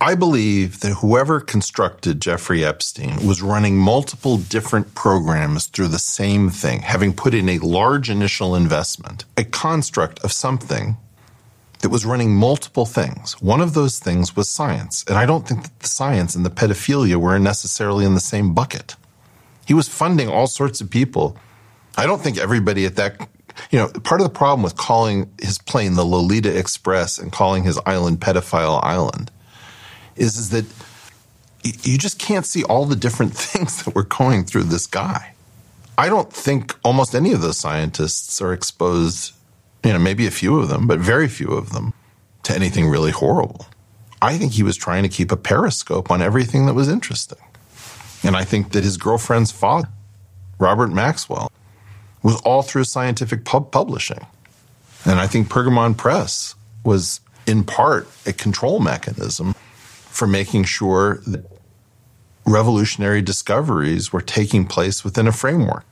I believe that whoever constructed Jeffrey Epstein was running multiple different programs through the same thing, having put in a large initial investment, a construct of something that was running multiple things. One of those things was science. And I don't think that the science and the pedophilia were necessarily in the same bucket. He was funding all sorts of people. I don't think everybody at that, part of the problem with calling his plane the Lolita Express and calling his island Pedophile Island is that you just can't see all the different things that were going through this guy. I don't think almost any of those scientists are exposed, maybe a few of them, but very few of them, to anything really horrible. I think he was trying to keep a periscope on everything that was interesting. And I think that his girlfriend's father, Robert Maxwell, was all through scientific publishing. And I think Pergamon Press was, in part, a control mechanism for making sure that revolutionary discoveries were taking place within a framework.